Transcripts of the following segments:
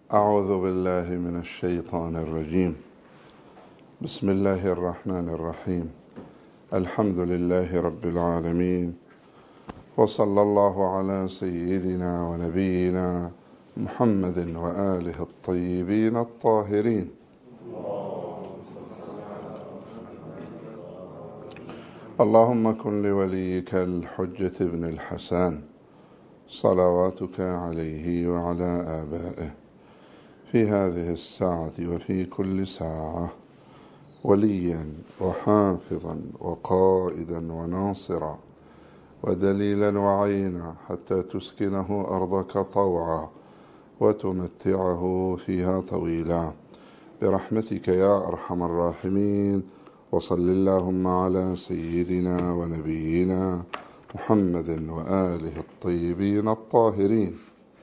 أعوذ بالله من الشيطان الرجيم. بسم الله الرحمن الرحيم. الحمد لله رب العالمين، وصلى الله على سيدنا ونبينا محمد وآله الطيبين الطاهرين. اللهم كن لوليك الحجة ابن الحسن صلواتك عليه وعلى آبائه في هذه الساعة وفي كل ساعة وليا وحافظا وقائدا وناصرا ودليلا وعينا، حتى تسكنه أرضك طوعا وتمتعه فيها طويلا برحمتك يا أرحم الراحمين. وصل اللهم على سيدنا ونبينا محمد وآله الطيبين الطاهرين.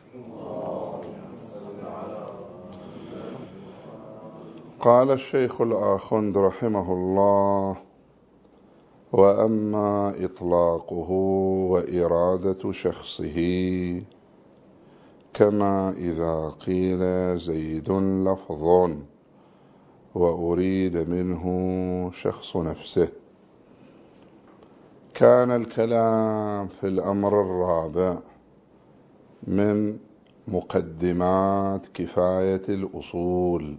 قال الشيخ الآخوند رحمه الله: وأما إطلاقه وإرادة شخصه كما إذا قيل زيد لفظ وأريد منه شخص نفسه، كان الكلام في الأمر الرابع من مقدمات كفاية الأصول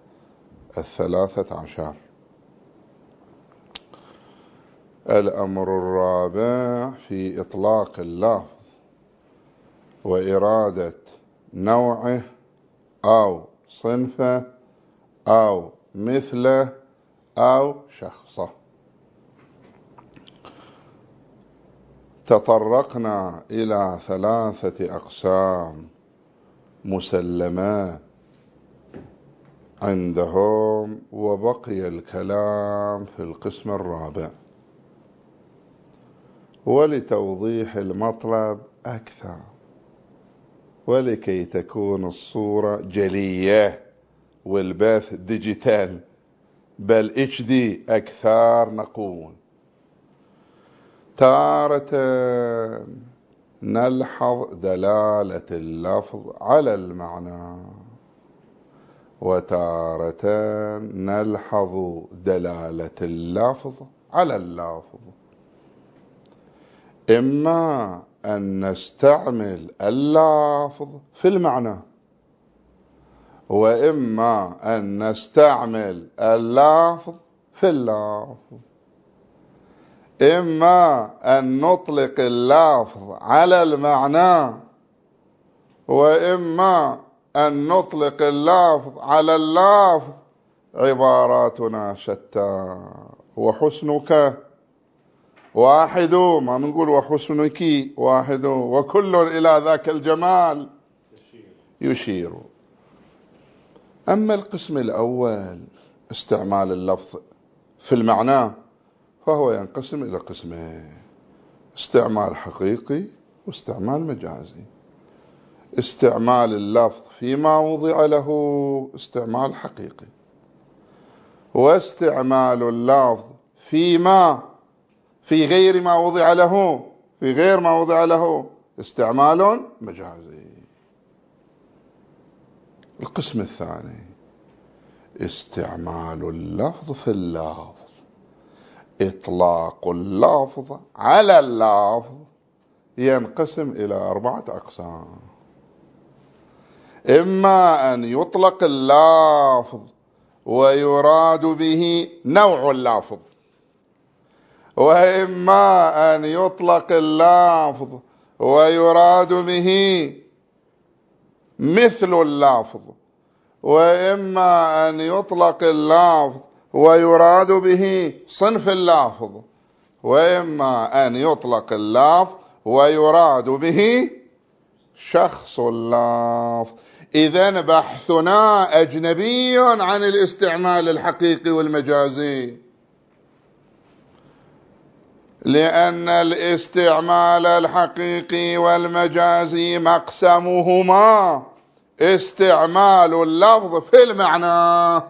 13. الأمر الرابع في إطلاق اللفظ وإرادة نوعه أو صنفه أو مثله أو شخصه. تطرقنا إلى 3 أقسام مسلمة عندهم، وبقي الكلام في القسم الرابع. ولتوضيح المطلب أكثر ولكي تكون الصورة جلية والبث ديجيتال بل HD أكثر، نقول تارة نلحظ دلالة اللفظ على المعنى، وتارة نلحظ دلالة اللفظ على اللفظ. إما أن نستعمل اللفظ في المعنى، وإما أن نستعمل اللفظ في اللفظ. إما أن نطلق اللفظ على المعنى، وإما أن نطلق اللفظ على اللفظ. عباراتنا شتى، وحسنك واحد، ما نقول وحسنك واحد، وكل إلى ذاك الجمال يشير. أما القسم الأول استعمال اللفظ في المعنى، فهو ينقسم إلى قسمين: استعمال حقيقي واستعمال مجازي. استعمال اللفظ فيما وضع له استعمال حقيقي، واستعمال اللفظ في غير ما وضع له استعمال مجازي. القسم الثاني استعمال اللفظ في اللفظ، إطلاق اللفظ على اللفظ، ينقسم إلى 4 أقسام: إما أن يطلق اللفظ ويراد به نوع اللفظ، وإما أن يطلق اللفظ ويراد به مثل اللفظ، وإما أن يطلق اللفظ ويراد به صنف اللفظ، وإما أن يطلق اللفظ ويراد به شخص اللفظ. إذن بحثنا أجنبي عن الاستعمال الحقيقي والمجازي، لأن الاستعمال الحقيقي والمجازي مقسمهما استعمال اللفظ في المعنى،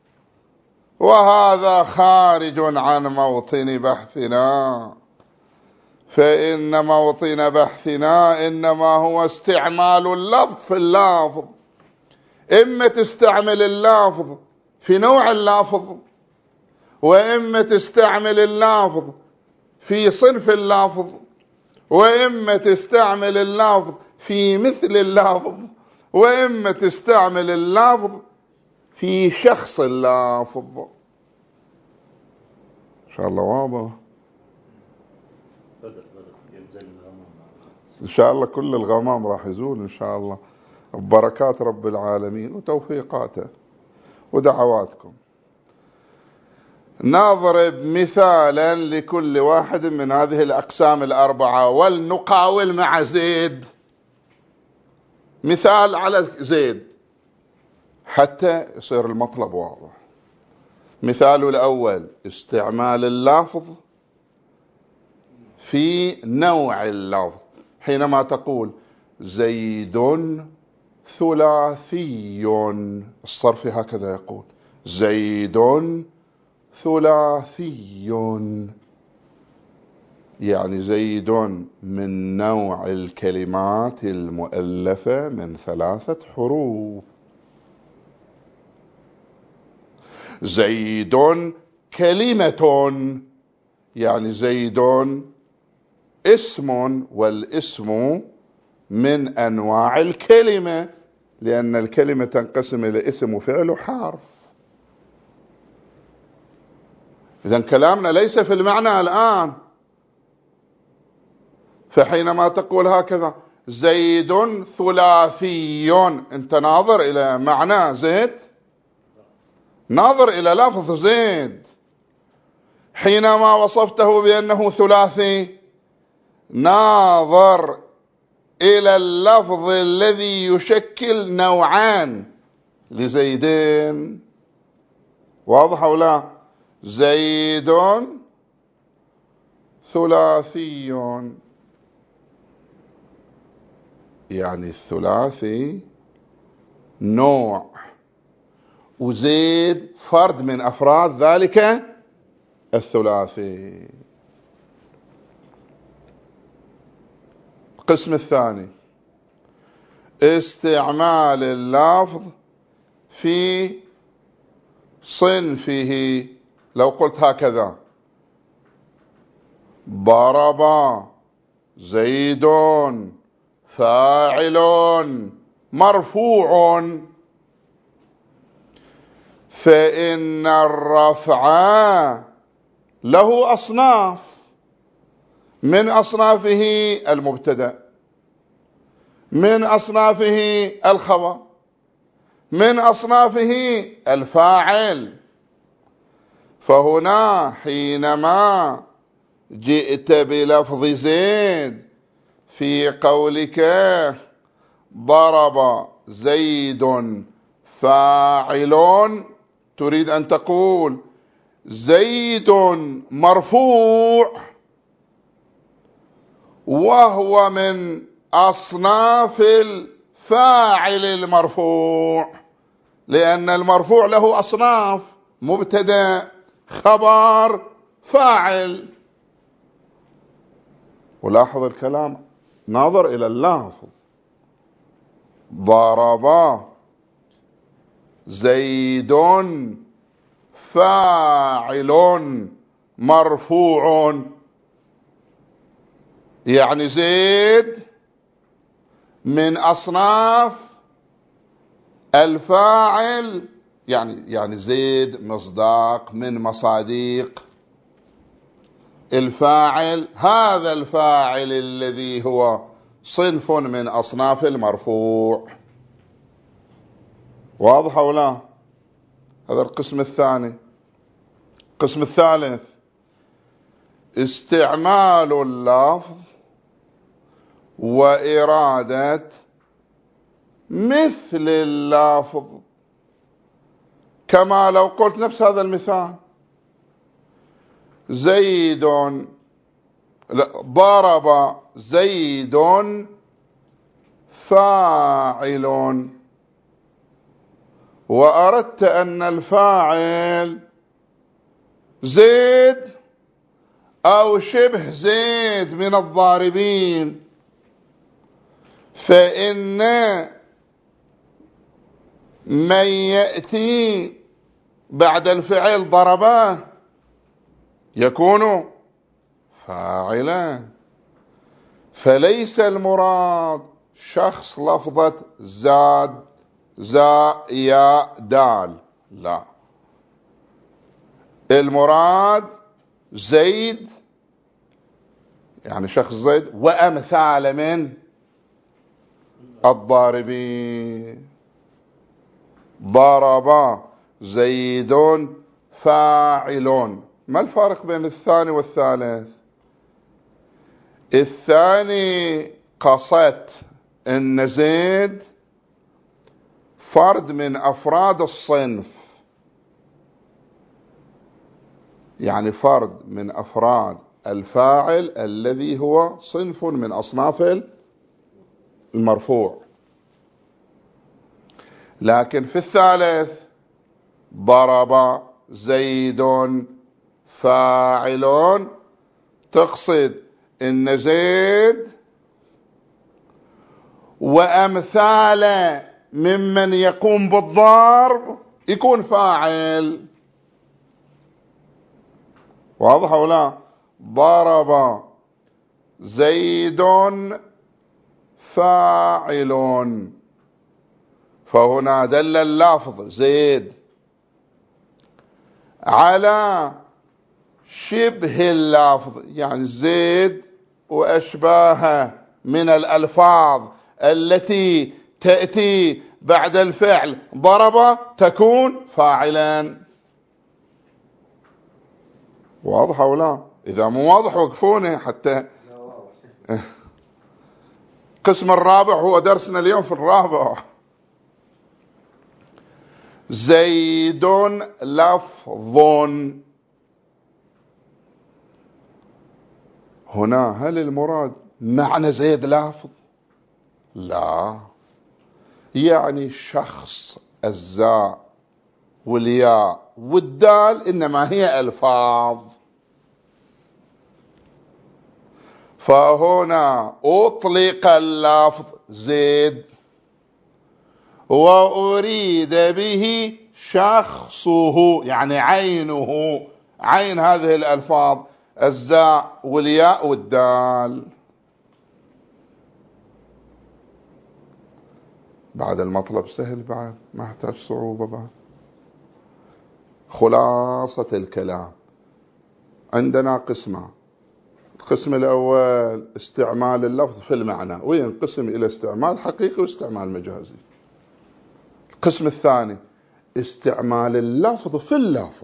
وهذا خارج عن موطن بحثنا. فإن موطن بحثنا إنما هو استعمال اللفظ في اللفظ. إما تستعمل اللافظ في نوع اللافظ، وإما تستعمل اللافظ في صنف اللافظ، وإما تستعمل اللافظ في مثل اللافظ، وإما تستعمل اللافظ في شخص اللافظ. إن شاء الله واضح. إن شاء الله كل الغمام راح يزول إن شاء الله ببركات رب العالمين وتوفيقاته ودعواتكم. نضرب مثالا لكل واحد من هذه الأقسام الأربعة ولنقاول مع زيد. مثال على زيد حتى يصير المطلب واضح. مثال الأول استعمال اللفظ في نوع اللفظ، حينما تقول زيد ثلاثي، الصرف هكذا يقول زيد ثلاثي، يعني زيد من نوع الكلمات المؤلفة من 3 حروف. زيد كلمة، يعني زيد اسم، والاسم من أنواع الكلمة، لأن الكلمة تنقسم إلى اسم وفعل وحرف. إذن كلامنا ليس في المعنى الآن. فحينما تقول هكذا زيد ثلاثي، أنت ناظر إلى معنى زيد، ناظر إلى لفظ زيد. حينما وصفته بأنه ثلاثي ناظر إلى اللفظ الذي يشكل نوعان لزيدين. واضح أو لا؟ زيد ثلاثي، يعني الثلاثي نوع، وزيد فرد من أفراد ذلك الثلاثي. القسم الثاني استعمال اللفظ في صنفه. لو قلت هكذا ضرب زيد فاعل مرفوع، فإن الرفع له أصناف، من أصنافه المبتدأ، من أصنافه الخبر، من أصنافه الفاعل. فهنا حينما جئت بلفظ زيد في قولك ضرب زيد فاعل، تريد أن تقول زيد مرفوع وهو من أصناف الفاعل المرفوع، لأن المرفوع له أصناف: مبتدأ، خبر، فاعل. ولاحظ الكلام ناظر إلى اللافظ. ضرب زيد فاعل مرفوع، يعني زيد من أصناف الفاعل، يعني زيد مصداق من مصاديق الفاعل، هذا الفاعل الذي هو صنف من أصناف المرفوع. واضح أو لا؟ هذا القسم الثاني. القسم الثالث استعمال اللفظ وإرادة مثل اللفظ، كما لو قلت نفس هذا المثال زيد ضرب زيد فاعل، وأردت أن الفاعل زيد أو شبه زيد من الضاربين، فإن من يأتي بعد الفعل ضربه يكون فاعلا. فليس المراد شخص لفظة زاد زا يا دال، لا، المراد زيد، يعني شخص زيد وأمثال من الضاربين. ضرب زيد فاعل. ما الفارق بين الثاني والثالث؟ الثاني قصدت ان زيد فرد من افراد الصنف، يعني فرد من افراد الفاعل الذي هو صنف من اصناف المرفوع. لكن في الثالث ضرب زيد فاعل، تقصد ان زيد وامثال ممن يقوم بالضرب يكون فاعل. واضح او لا؟ ضرب زيد فاعل، فهنا دل اللفظ زيد على شبه اللفظ، يعني زيد وأشباهه من الألفاظ التي تأتي بعد الفعل ضرب تكون فاعلا. واضح أو لا؟ إذا مو واضح وقفوني حتى. قسم الرابع هو درسنا اليوم في الرابع. زيد لفظ، هنا هل المراد معنى زيد لفظ؟ لا، يعني شخص الزاء والياء والدال إنما هي ألفاظ. فهنا أطلق اللفظ زيد وأريد به شخصه، يعني عينه، عين هذه الألفاظ الزاء والياء والدال. بعد المطلب سهل، بعد ما احتاج صعوبة. بعد خلاصة الكلام عندنا قسمان. القسم الأول استعمال اللفظ في المعنى، وينقسم إلى استعمال حقيقي واستعمال مجازي. القسم الثاني استعمال اللفظ في اللفظ،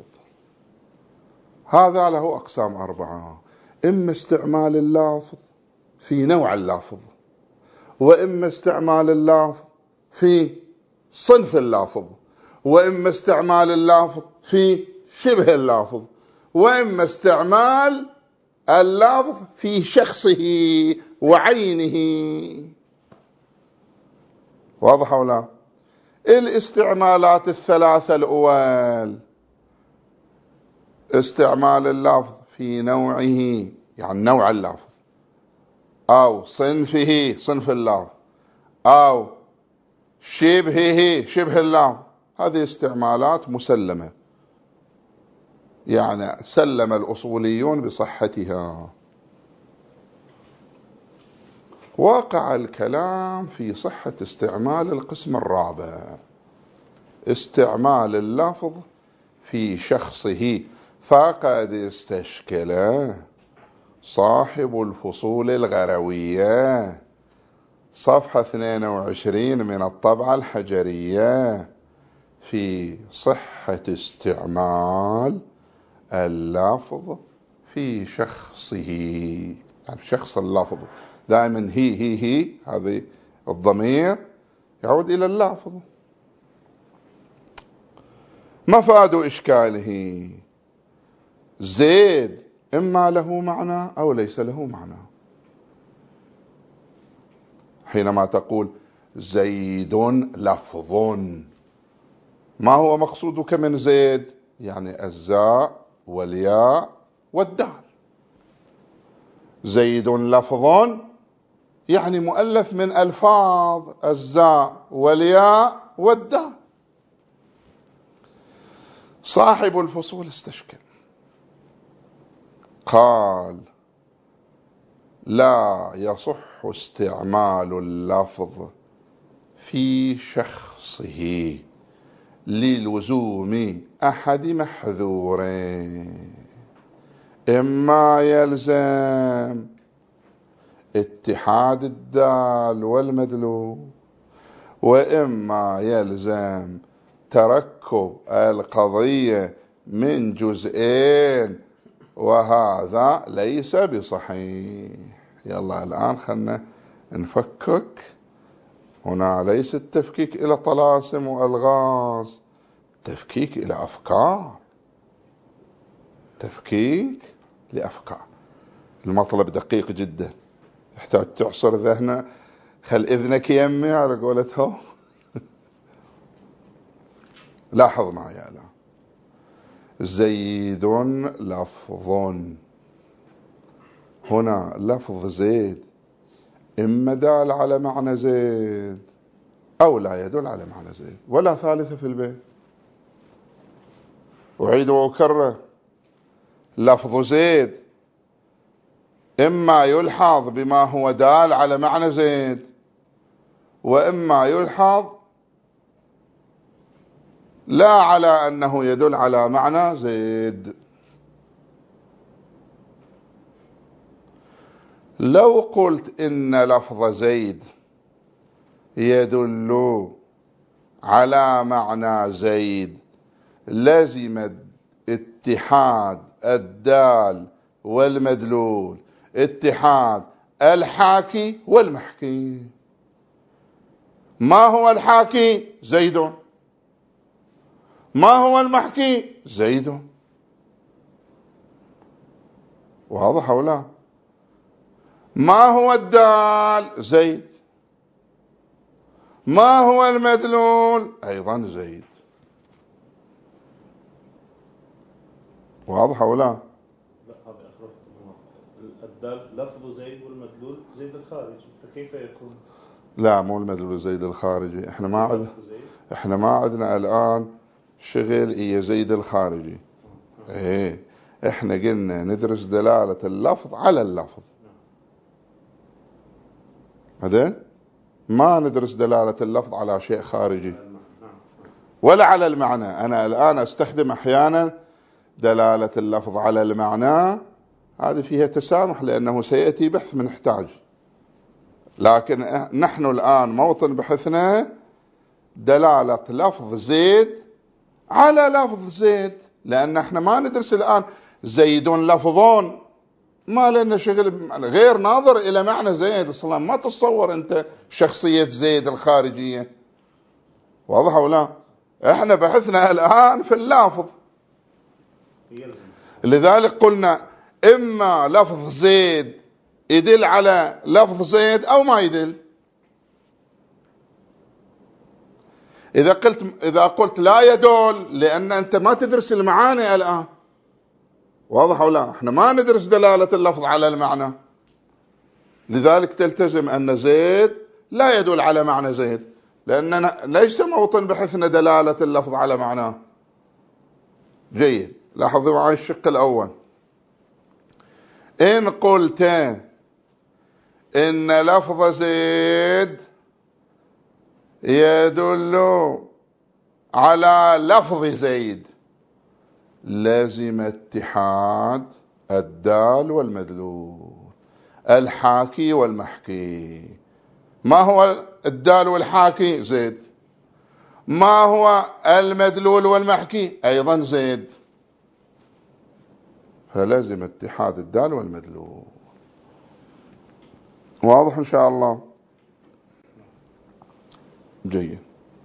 هذا له أقسام 4. إما استعمال اللفظ في نوع اللفظ، وإما استعمال اللفظ في صنف اللفظ، وإما استعمال اللفظ في شبه اللفظ، وإما استعمال اللفظ في شخصه وعينه. واضح أو لا؟ الاستعمالات الثلاثة الأول: استعمال اللفظ في نوعه، يعني نوع اللفظ، أو صنفه، صنف اللفظ، أو شبهه، شبه اللفظ، هذه استعمالات مسلمة، يعني سلم الأصوليون بصحتها. وقع الكلام في صحة استعمال القسم الرابع، استعمال اللفظ في شخصه، فقد استشكل صاحب الفصول الغروية صفحة 22 من الطبعة الحجرية في صحة استعمال اللفظ في شخصه، يعني شخص اللفظ. دائما هي هذه الضمير يعود إلى اللفظ. مفاد إشكاله: زيد إما له معنى أو ليس له معنى. حينما تقول زيد لفظ، ما هو مقصودك من زيد؟ يعني الزاء والياء والدال. زيد لفظ يعني مؤلف من ألفاظ الزاء والياء والدال. صاحب الفصول استشكل، قال لا يصح استعمال اللفظ في شخصه للزوم أحد محذورين، إما يلزم اتحاد الدال والمدلول، وإما يلزم تركب القضية من جزئين، وهذا ليس بصحيح. يلا الآن خلنا نفكك. هنا ليس التفكيك إلى طلاسم وألغاز، تفكيك إلى أفكار، تفكيك لأفكار. المطلب دقيق جدا، يحتاج تعصر ذهنه، خل إذنك يمي على قولتهم. لاحظ معي الآن، زيد لفظ، هنا لفظ زيد إما دال على معنى زيد أو لا يدل على معنى زيد، ولا ثالثة في البيت. أعيد وأكرر، لفظ زيد إما يلحظ بما هو دال على معنى زيد، وإما يلحظ لا على أنه يدل على معنى زيد. لو قلت إن لفظ زيد يدل على معنى زيد، لزم اتحاد الدال والمدلول، اتحاد الحاكي والمحكي. ما هو الحاكي؟ زيد. ما هو المحكي؟ زيد. واضح أو لا؟ ما هو الدال؟ زيد. ما هو المدلول؟ أيضا زيد. واضح أو لا؟ لا، هذا أخرج الدال لفظ زيد والمدلول زيد الخارجي، فكيف يكون؟ لا، مو المدلول زيد الخارجي. احنا ما عندنا الآن شغل هي زيد الخارجي. ايه، احنا قلنا ندرس دلالة اللفظ على اللفظ، هذا ما ندرس دلالة اللفظ على شيء خارجي ولا على المعنى. أنا الآن أستخدم أحيانا دلالة اللفظ على المعنى، هذه فيها تسامح لأنه سيأتي بحث من نحتاج، لكن نحن الآن موطن بحثنا دلالة لفظ زيد على لفظ زيد، لأن احنا ما ندرس الآن زيد لفظون، ما لنا شغل غير ناظر إلى معنى زيد. أصلا ما تتصور أنت شخصية زيد الخارجية. واضح أو لا؟ احنا بحثنا الآن في اللفظ، لذلك قلنا إما لفظ زيد يدل على لفظ زيد أو ما يدل. إذا قلت لا يدل، لأن أنت ما تدرس المعاني الآن. واضح أو لا؟ احنا ما ندرس دلالة اللفظ على المعنى، لذلك تلتزم أن زيد لا يدل على معنى زيد، لأننا ليس موطن بحثنا دلالة اللفظ على معناه. جيد، لاحظوا معي الشق الأول. إن قلت إن لفظ زيد يدل على لفظ زيد، لازم اتحاد الدال والمدلول، الحاكي والمحكي. ما هو الدال والحاكي؟ زيد. ما هو المدلول والمحكي؟ أيضا زيد. فلازم اتحاد الدال والمدلول. واضح إن شاء الله؟ جيد.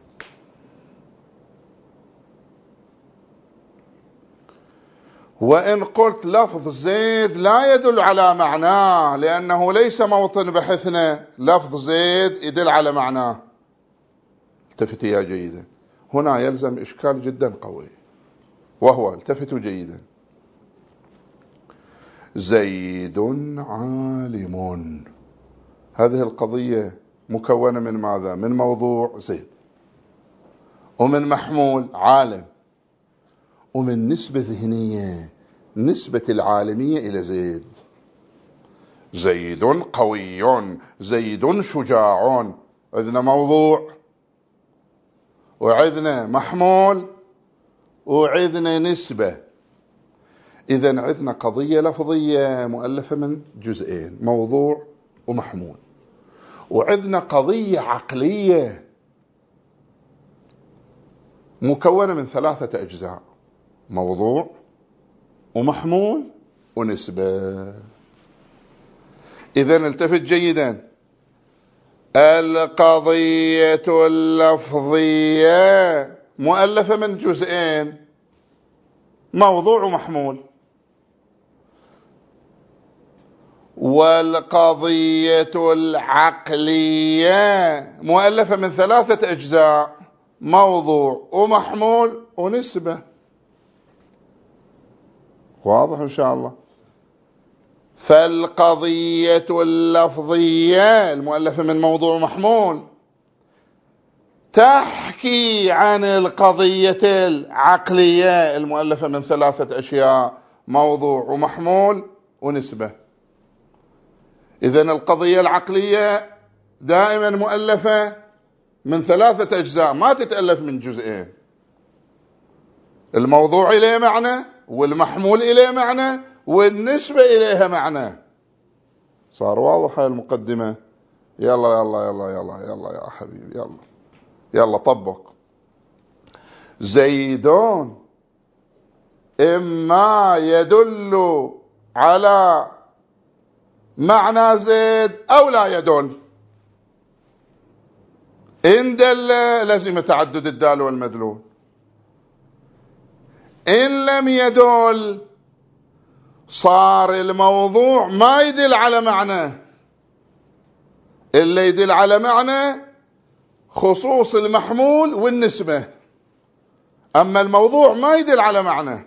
وإن قلت لفظ زيد لا يدل على معناه، لأنه ليس موطن بحثنا لفظ زيد يدل على معناه، التفتوا يا جيدا، هنا يلزم إشكال جدا قوي، وهو التفتوا جيدا. زيد عالم، هذه القضية مكونة من ماذا؟ من موضوع زيد، ومن محمول عالم، ومن نسبة ذهنية، نسبة العالمية إلى زيد. زيد قوي، زيد شجاع، عندنا موضوع وعندنا محمول وعندنا نسبة. إذن عندنا قضية لفظية مؤلفة من جزئين، موضوع ومحمول، وعندنا قضية عقلية مكونة من 3 أجزاء، موضوع ومحمول ونسبة. إذن التفت جيدا، القضية اللفظية مؤلفة من جزئين، موضوع ومحمول، والقضية العقلية مؤلفة من 3 أجزاء، موضوع ومحمول ونسبة. واضح إن شاء الله؟ فالقضية اللفظية المؤلفة من موضوع ومحمول تحكي عن القضية العقلية المؤلفة من 3 أشياء، موضوع ومحمول ونسبة. إذن القضية العقلية دائما مؤلفة من 3 أجزاء، ما تتألف من جزئين. الموضوع إليه معنى، والمحمول إليه معنى، والنسبة إليها معنى. صار واضح هاي المقدمة؟ يلا يلا يلا يلا يلا يا حبيبي، يلا يلا طبق. زيدون إما يدل على معنى زيد أو لا يدل. إن دل لازم تعدد الدال والمدلول، إن لم يدل صار الموضوع ما يدل على معنى. اللي يدل على معنى خصوص المحمول والنسبة، أما الموضوع ما يدل على معنى.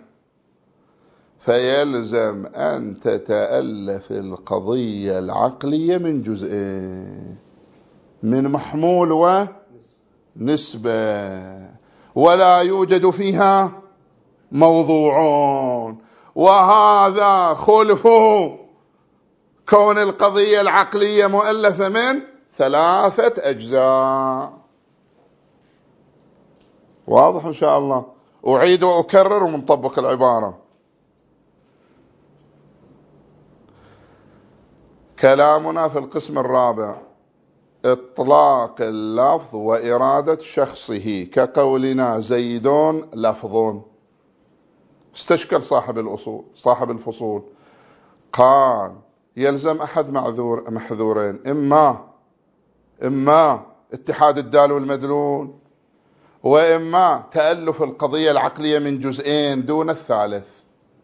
فيلزم أن تتألف القضية العقلية من جزئين، من محمول ونسبة، ولا يوجد فيها موضوعون. وهذا خلف كون القضية العقلية مؤلفة من 3 أجزاء. واضح إن شاء الله؟ أعيد وأكرر ومنطبق العبارة. كلامنا في القسم الرابع إطلاق اللفظ وإرادة شخصه، كقولنا زيدون لفظ. استشكل صاحب الفصول قال يلزم أحد محذورين، إما اتحاد الدال والمدلول، وإما تألف القضية العقلية من جزئين دون الثالث.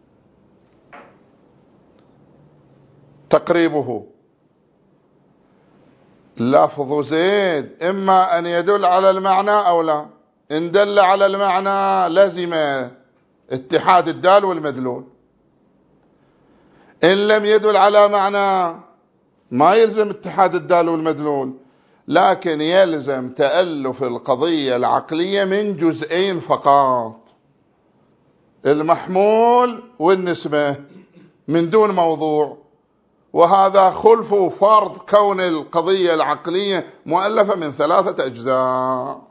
تقريبه لفظ زيد إما أن يدل على المعنى أو لا. إن دل على المعنى لزم اتحاد الدال والمدلول، إن لم يدل على معنى ما يلزم اتحاد الدال والمدلول، لكن يلزم تألف القضية العقلية من جزئين فقط، المحمول والنسبة، من دون موضوع. وهذا خلف فرض كون القضية العقلية مؤلفة من 3 أجزاء.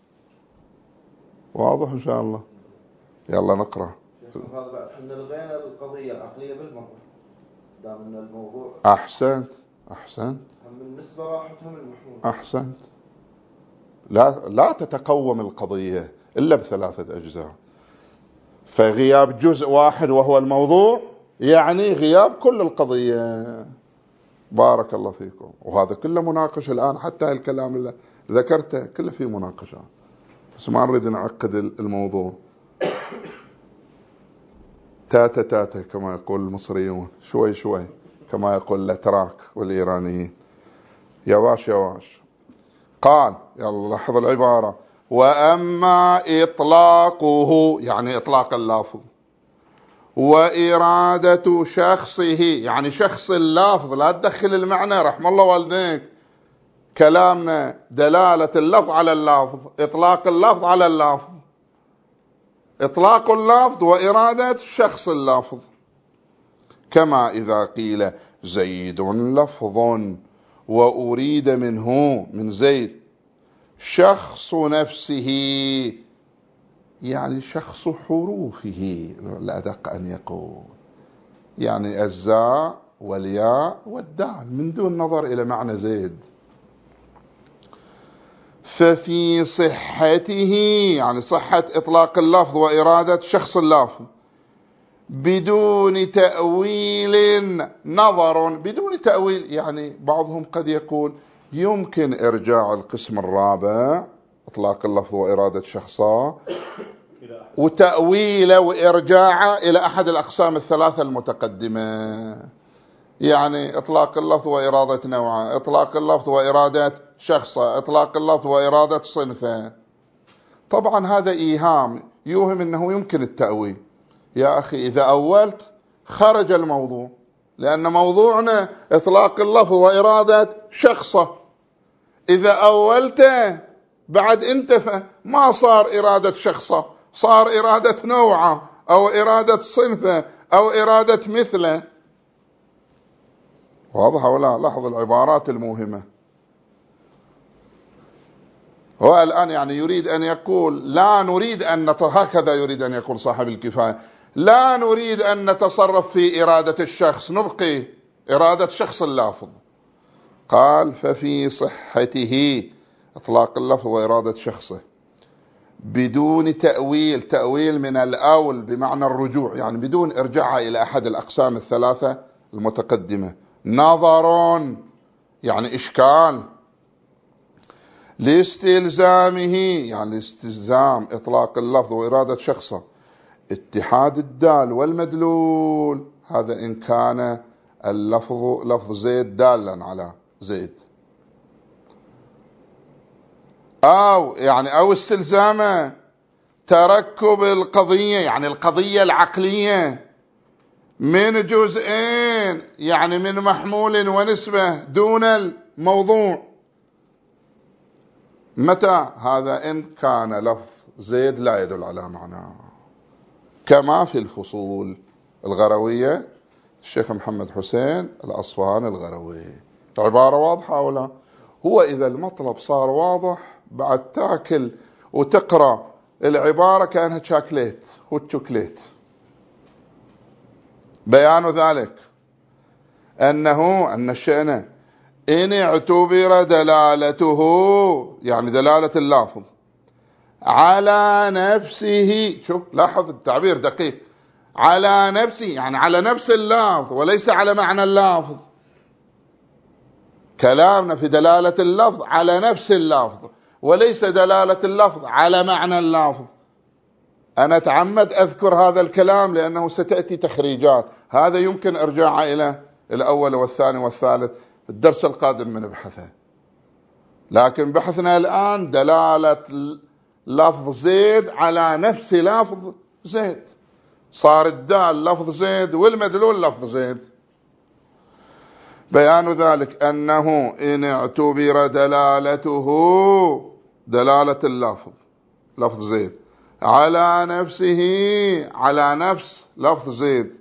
واضح إن شاء الله؟ يلا نقرأ. هذا بعد احنا لغينا القضية العقلية بالمرة، دام ان الموضوع. أحسنت. هم النسبة راحت هم المحمول. أحسنت. لا تتقوم القضية إلا ب3 أجزاء. فغياب جزء واحد وهو الموضوع يعني غياب كل القضية. بارك الله فيكم. وهذا كله مناقشة الآن، حتى الكلام اللي ذكرته كله فيه مناقشة، بس ما نريد نعقد الموضوع. تاتا تاتا كما يقول المصريون، شوي شوي كما يقول الأتراك والإيرانيين. يواش يواش. قال يلا لاحظ العبارة: وأما إطلاقه يعني إطلاق اللفظ، وإرادة شخصه يعني شخص اللفظ، لا تدخل المعنى رحم الله والديك. كلامنا دلالة اللفظ على اللفظ، إطلاق اللفظ على اللفظ. إطلاق اللفظ وإرادة شخص اللفظ، كما إذا قيل زيد لفظ وأريد منه من زيد شخص نفسه، يعني شخص حروفه الأدق أن يقول، يعني الزاء والياء والدال من دون نظر إلى معنى زيد. ففي صحته، يعني صحة إطلاق اللفظ وإرادة شخص اللفظ بدون تأويل نظر. بدون تأويل يعني بعضهم قد يقول يمكن إرجاع القسم الرابع إطلاق اللفظ وإرادة شخصا وتأويله وإرجاعه إلى أحد الأقسام الثلاثة المتقدمة، يعني إطلاق اللفظ وإرادة نوعه، إطلاق اللفظ وإرادة شخصه، إطلاق اللفظ وإرادة صنفه. طبعا هذا إيهام يوهم أنه يمكن التأويل. يا أخي إذا أولت خرج الموضوع، لأن موضوعنا إطلاق اللفظ وإرادة شخصه. إذا أولته بعد انتفى ما صار إرادة شخصه، صار إرادة نوعه أو إرادة صنفه أو إرادة مثله. واضح ولا؟ لاحظ العبارات الموهمة. هو الآن يعني يريد أن يقول لا نريد أن هكذا يريد أن يقول صاحب الكفاية، لا نريد أن نتصرف في إرادة الشخص، نبقي إرادة شخص اللافظ. قال ففي صحته إطلاق اللفظ وإرادة شخصه بدون تأويل، تأويل من الأول بمعنى الرجوع، يعني بدون إرجاعها إلى أحد الأقسام الثلاثة المتقدمة، نظر يعني إشكال، لاستلزامه يعني استلزام إطلاق اللفظ وإرادة شخصه اتحاد الدال والمدلول، هذا إن كان اللفظ لفظ زيد دالا على زيد، أو استلزامه تركب القضية، يعني القضية العقلية من جزئين، يعني من محمول ونسبة دون الموضوع. متى؟ هذا إن كان لفظ زيد لا يدل على معناه، كما في الفصول الغروية الشيخ محمد حسين الأصفهاني الغروي. العبارة واضحة ولا؟ هو إذا المطلب صار واضح بعد تاكل وتقرأ العبارة كأنها شاكليت والشوكليت. بيان ذلك أن الشأن إن اعتبر دلالته، يعني دلالة اللافظ على نفسه، شوف لاحظ التعبير دقيق، على نفسه يعني على نفس اللافظ وليس على معنى اللافظ. كلامنا في دلالة اللفظ على نفس اللافظ وليس دلالة اللفظ على معنى اللافظ. أنا أتعمد أذكر هذا الكلام لأنه ستأتي تخريجات، هذا يمكن إرجاعه إلى الأول والثاني والثالث في الدرس القادم من بحثه. لكن بحثنا الآن دلالة لفظ زيد على نفس لفظ زيد، صار الدال لفظ زيد والمدلول لفظ زيد. بيان ذلك أنه إن اعتبر دلالته دلالة اللفظ لفظ زيد على نفسه، على نفس لفظ زيد،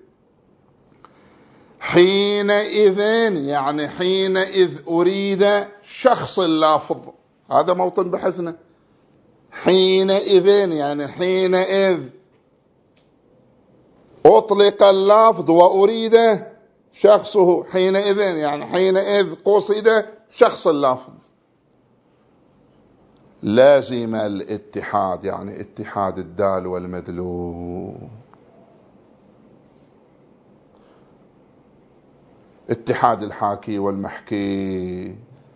حينئذ يعني حينئذ أريد شخص اللافظ، هذا موطن بحثنا. حينئذ يعني حينئذ أطلق اللفظ وأريد شخصه، حينئذ يعني حينئذ قصد شخص اللافظ. لازم الاتحاد يعني اتحاد الدال والمدلول، اتحاد الحاكي والمحكي،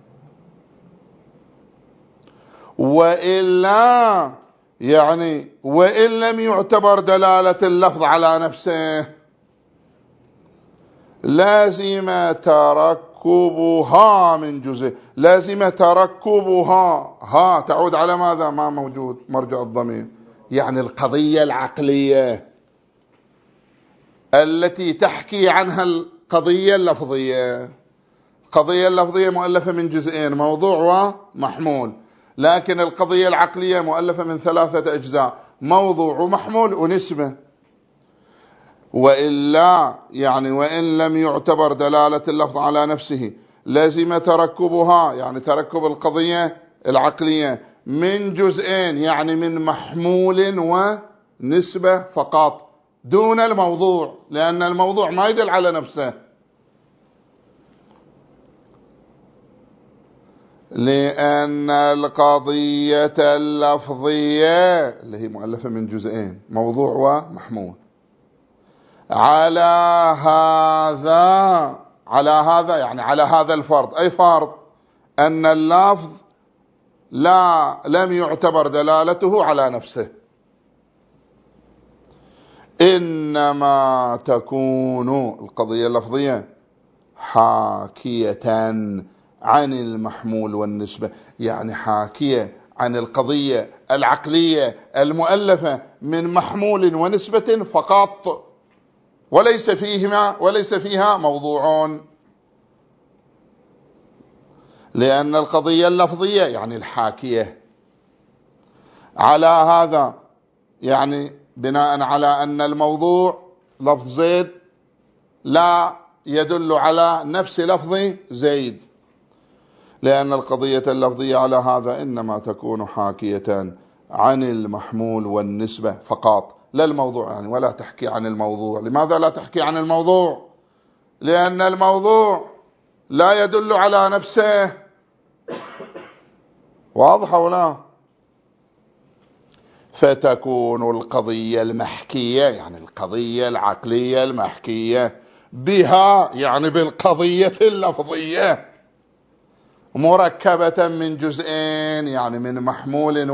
وإلا يعني وإن لم يعتبر دلالة اللفظ على نفسه لازم تركبها من جزء، لازم تركبها، ها تعود على ماذا؟ ما موجود مرجع الضمير، يعني القضية العقلية التي تحكي عنها القضية اللفظية. القضية اللفظية مؤلفة من جزئين، موضوع ومحمول، لكن القضية العقلية مؤلفة من 3 أجزاء، موضوع ومحمول ونسبة. وإلا يعني وإن لم يعتبر دلالة اللفظ على نفسه لازم تركبها، يعني تركب القضية العقلية من جزئين، يعني من محمول ونسبة فقط دون الموضوع، لأن الموضوع ما يدل على نفسه. لأن القضية اللفظية اللي هي مؤلفة من جزئين موضوع ومحمول على هذا يعني على هذا الفرض. أي فرض؟ أن اللفظ لم يعتبر دلالته على نفسه، إنما تكون القضية اللفظية حاكية عن المحمول والنسبة، يعني حاكية عن القضية العقلية المؤلفة من محمول ونسبة فقط، وليس فيها موضوع. لأن القضية اللفظية يعني الحاكية على هذا، يعني بناء على أن الموضوع لفظ زيد لا يدل على نفس لفظ زيد، لأن القضية اللفظية على هذا إنما تكون حاكية عن المحمول والنسبة فقط لا الموضوع، يعني ولا تحكي عن الموضوع. لماذا لا تحكي عن الموضوع؟ لأن الموضوع لا يدل على نفسه. واضح ولا؟ فتكون القضية المحكية يعني القضية العقلية المحكية بها، يعني بالقضية اللفظية، مركبة من جزئين، يعني من محمول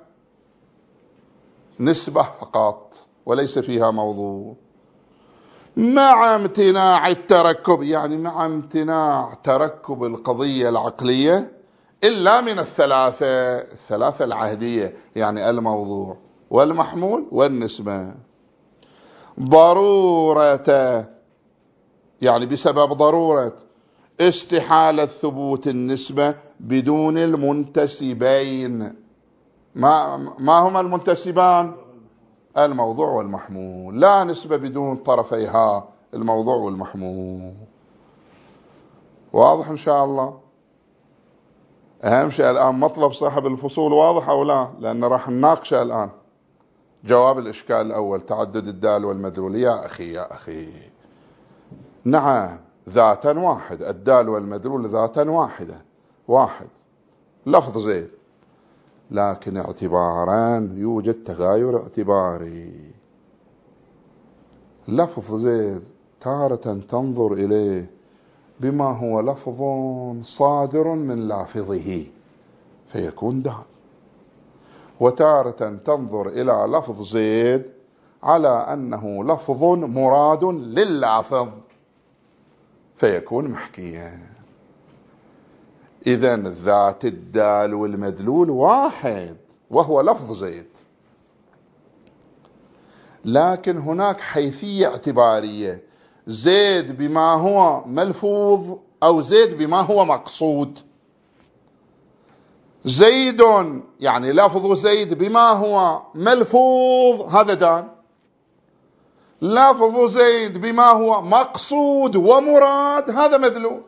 ونسبة فقط، وليس فيها موضوع، مع امتناع التركب، يعني مع امتناع تركب القضية العقلية إلا من الثلاثة العهدية، يعني الموضوع والمحمول والنسبة. ضرورة يعني بسبب ضرورة استحالة ثبوت النسبة بدون المنتسبين. ما هما المنتسبان؟ الموضوع والمحمول. لا نسبة بدون طرفيها الموضوع والمحمول. واضح إن شاء الله؟ أهم شيء الآن مطلب صاحب الفصول واضح أو لا؟ لأن راح نناقشه الآن. جواب الإشكال الأول تعدد الدال والمدلول. يا أخي نعم ذاتا واحد، الدال والمدلول ذاتا واحد لفظ زيد، لكن اعتبارا يوجد تغاير اعتباري. لفظ زيد تارة تنظر إليه بما هو لفظ صادر من لافظه فيكون دال، وتارة تنظر إلى لفظ زيد على أنه لفظ مراد لللافظ فيكون محكيا. إذن ذات الدال والمدلول واحد وهو لفظ زيد، لكن هناك حيثية اعتبارية، زيد بما هو ملفوظ أو زيد بما هو مقصود. زيد يعني لفظ زيد بما هو ملفوظ هذا دال، لفظ زيد بما هو مقصود ومراد هذا مدلول.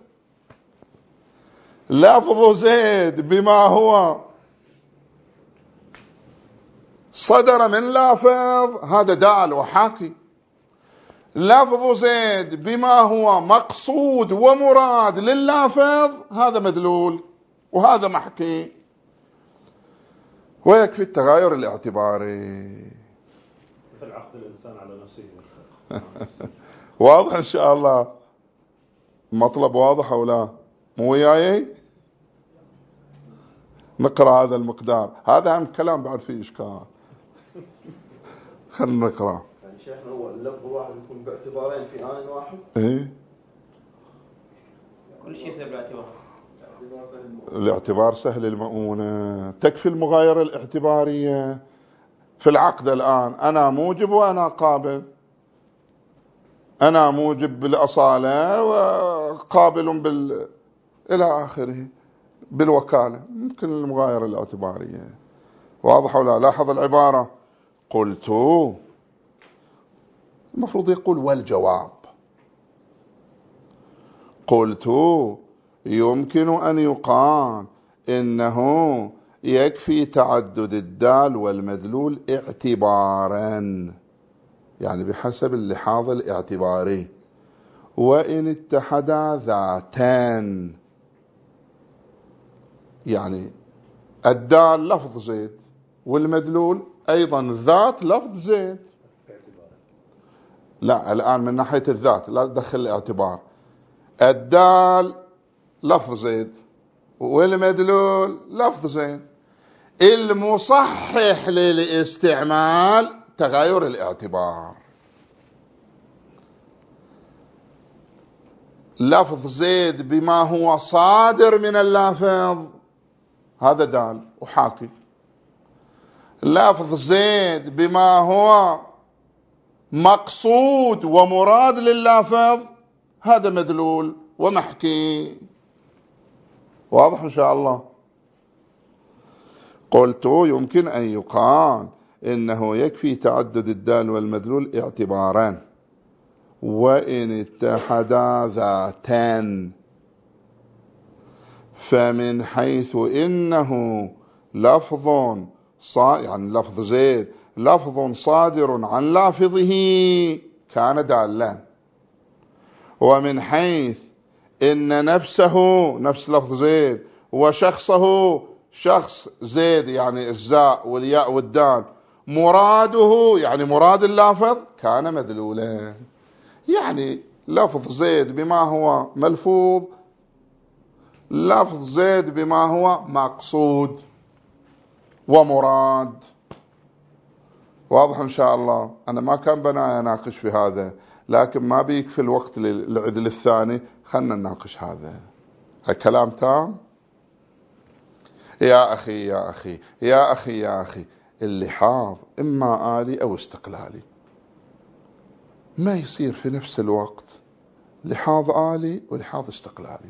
لفظ زيد بما هو صدر من لافظ هذا دال وحاكي، لفظ زيد بما هو مقصود ومراد لللافظ هذا مدلول وهذا محكي. ويكفي التغاير الاعتباري. مثل عقد الإنسان على نفسه. واضح إن شاء الله؟ مطلب واضح أو لا؟ مو وياي؟ نقرأ هذا المقدار، هذا هم كلام بعد فيه إشكال. خلنا نقرأ. يعني شيخنا هو اللفظ واحد يكون باعتبارين في آن واحد؟ إيه؟ كل شيء يصير باعتبار. الاعتبار سهل المؤونة، تكفي المغايرة الاعتبارية. في العقد الآن أنا موجب وأنا قابل، أنا موجب بالأصالة وقابل إلى آخره بالوكالة، ممكن المغايرة الاعتبارية. واضح ولا؟ لاحظ العبارة قلت، المفروض يقول والجواب. قلت يمكن أن يقال إنه يكفي تعدد الدال والمدلول اعتبارا، يعني بحسب اللحاظ الاعتباري، وإن اتحدا ذاتان، يعني الدال لفظ زيد والمدلول أيضا ذات لفظ زيد. لا الآن من ناحية الذات لا تدخل الاعتبار. الدال لفظ زيد والمدلول لفظ زيد، المصحح للاستعمال تغاير الاعتبار. لفظ زيد بما هو صادر من اللافظ هذا دال وحاكي، لفظ زيد بما هو مقصود ومراد لللافظ هذا مدلول ومحكي. واضح إن شاء الله؟ قلت يمكن أن يقال إنه يكفي تعدد الدال والمدلول اعتباران وإن اتحدا ذاتان، فمن حيث إنه لفظ يعني لفظ زيد لفظ صادر عن لافظه كان دالا، ومن حيث إن نفسه نفس لفظ زيد وشخصه شخص زيد يعني الزاء والياء والدال مراده يعني مراد اللافظ كان مدلولا. يعني لفظ زيد بما هو ملفوظ، لفظ زيد بما هو مقصود ومراد. واضح إن شاء الله؟ أنا ما كان بنا أناقش في هذا، لكن ما بيك في الوقت للعدل الثاني، خلنا نناقش هذا. الكلام تام؟ يا أخي يا أخي يا أخي يا أخي، اللحاظ إما آلي أو استقلالي، ما يصير في نفس الوقت لحاظ آلي ولحاظ استقلالي.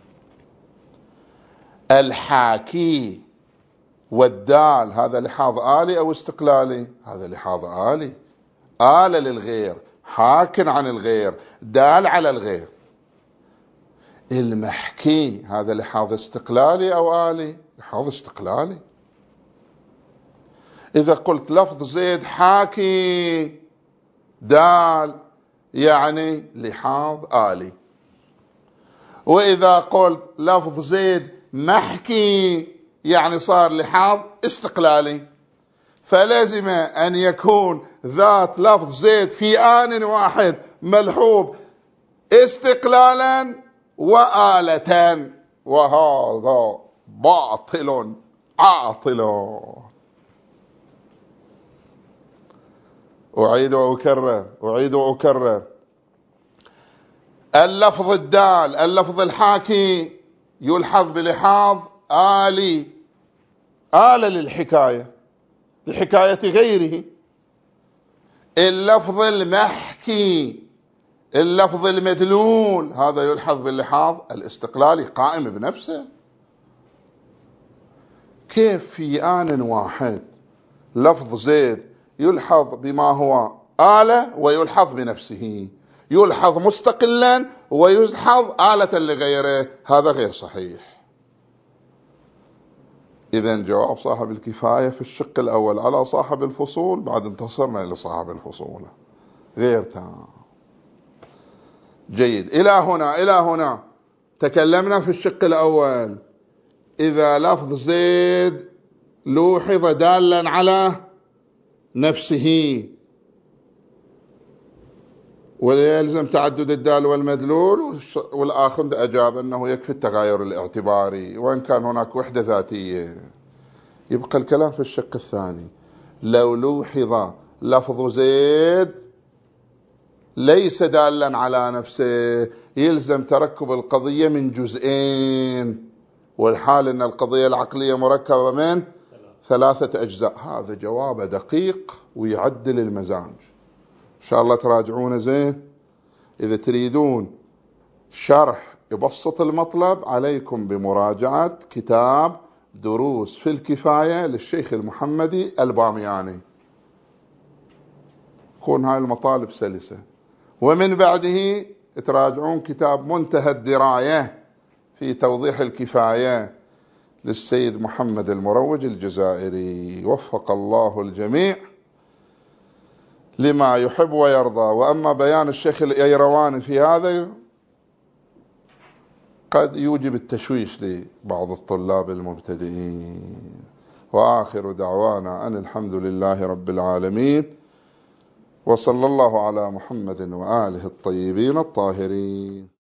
الحاكي والدال هذا لحاظ آلي أو استقلالي؟ هذا لحاظ آلي، آل للغير، حاك عن الغير، دال على الغير. المحكي هذا لحاظ استقلالي أو آلي؟ لحاظ استقلالي. إذا قلت لفظ زيد حاكي دال يعني لحاظ آلي، وإذا قلت لفظ زيد محكي يعني صار لحاظ استقلالي. فلازم أن يكون ذات لفظ زيد في آن واحد ملحوظ استقلالا وآلة، وهذا باطل عاطل. أعيد وأكرر، اللفظ الدال اللفظ الحاكي يلحظ بلحاظ آلي، آلة للحكاية لحكاية غيره. اللفظ المحكي اللفظ المدلول هذا يلحظ باللحاظ الاستقلالي قائم بنفسه. كيف في آن واحد لفظ زيد يلحظ بما هو آلة ويلحظ بنفسه، يلحظ مستقلا ويلحظ آلة لغيره؟ هذا غير صحيح. إذن جواب صاحب الكفاية في الشق الأول على صاحب الفصول، بعد انتصرنا إلى صاحب الفصول، غير تام. جيد، إلى هنا تكلمنا في الشق الأول. إذا لفظ زيد لوحظ دالا على نفسه ويلزم تعدد الدال والمدلول، والآخر أجاب أنه يكفي التغاير الاعتباري وإن كان هناك وحدة ذاتية. يبقى الكلام في الشق الثاني. لو لوحظ لفظ زيد ليس دالا على نفسه، يلزم تركب القضية من جزئين، والحال أن القضية العقلية مركبة من 3 أجزاء. هذا جواب دقيق ويعدل المزاج. إن شاء الله تراجعون زين. إذا تريدون شرح يبسط المطلب عليكم بمراجعة كتاب دروس في الكفاية للشيخ المحمدي البامياني، تكون هاي المطالب سلسة. ومن بعده تراجعون كتاب منتهى الدراية في توضيح الكفاية للسيد محمد المروج الجزائري، وفق الله الجميع لما يحب ويرضى. وأما بيان الشيخ الإيرواني في هذا قد يوجب التشويش لبعض الطلاب المبتدئين. وآخر دعوانا أن الحمد لله رب العالمين، وصلى الله على محمد وآله الطيبين الطاهرين.